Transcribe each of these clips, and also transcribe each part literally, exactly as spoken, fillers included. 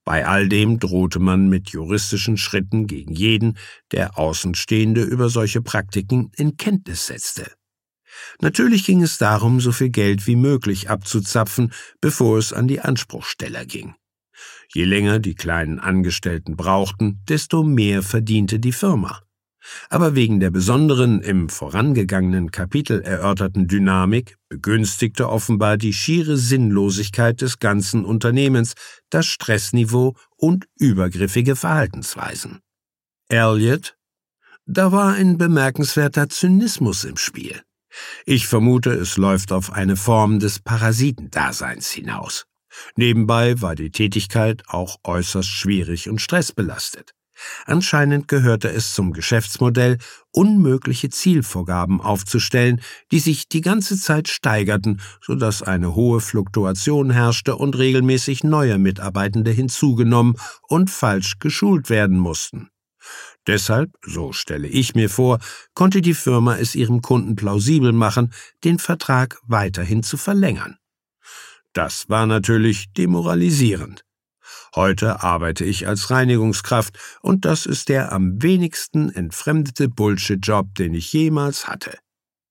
Bei all dem drohte man mit juristischen Schritten gegen jeden, der Außenstehende über solche Praktiken in Kenntnis setzte. Natürlich ging es darum, so viel Geld wie möglich abzuzapfen, bevor es an die Anspruchsteller ging. Je länger die kleinen Angestellten brauchten, desto mehr verdiente die Firma. Aber wegen der besonderen, im vorangegangenen Kapitel erörterten Dynamik begünstigte offenbar die schiere Sinnlosigkeit des ganzen Unternehmens das Stressniveau und übergriffige Verhaltensweisen. Elliot? Da war ein bemerkenswerter Zynismus im Spiel. Ich vermute, es läuft auf eine Form des Parasitendaseins hinaus. Nebenbei war die Tätigkeit auch äußerst schwierig und stressbelastet. Anscheinend gehörte es zum Geschäftsmodell, unmögliche Zielvorgaben aufzustellen, die sich die ganze Zeit steigerten, sodass eine hohe Fluktuation herrschte und regelmäßig neue Mitarbeitende hinzugenommen und falsch geschult werden mussten. Deshalb, so stelle ich mir vor, konnte die Firma es ihrem Kunden plausibel machen, den Vertrag weiterhin zu verlängern. Das war natürlich demoralisierend. Heute arbeite ich als Reinigungskraft und das ist der am wenigsten entfremdete Bullshit-Job, den ich jemals hatte.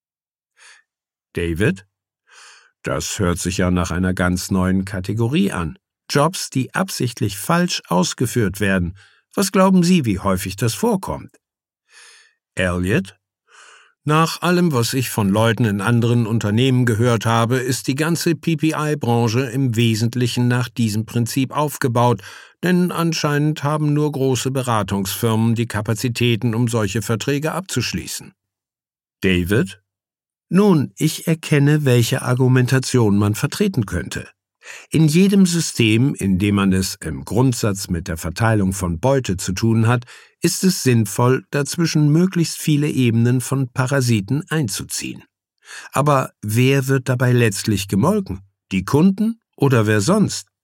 David? Das hört sich ja nach einer ganz neuen Kategorie an. Jobs, die absichtlich falsch ausgeführt werden. Was glauben Sie, wie häufig das vorkommt? Elliot? Nach allem, was ich von Leuten in anderen Unternehmen gehört habe, ist die ganze P P I-Branche im Wesentlichen nach diesem Prinzip aufgebaut, denn anscheinend haben nur große Beratungsfirmen die Kapazitäten, um solche Verträge abzuschließen. David? Nun, ich erkenne, welche Argumentation man vertreten könnte. In jedem System, in dem man es im Grundsatz mit der Verteilung von Beute zu tun hat, ist es sinnvoll, dazwischen möglichst viele Ebenen von Parasiten einzuziehen. Aber wer wird dabei letztlich gemolken? Die Kunden oder wer sonst?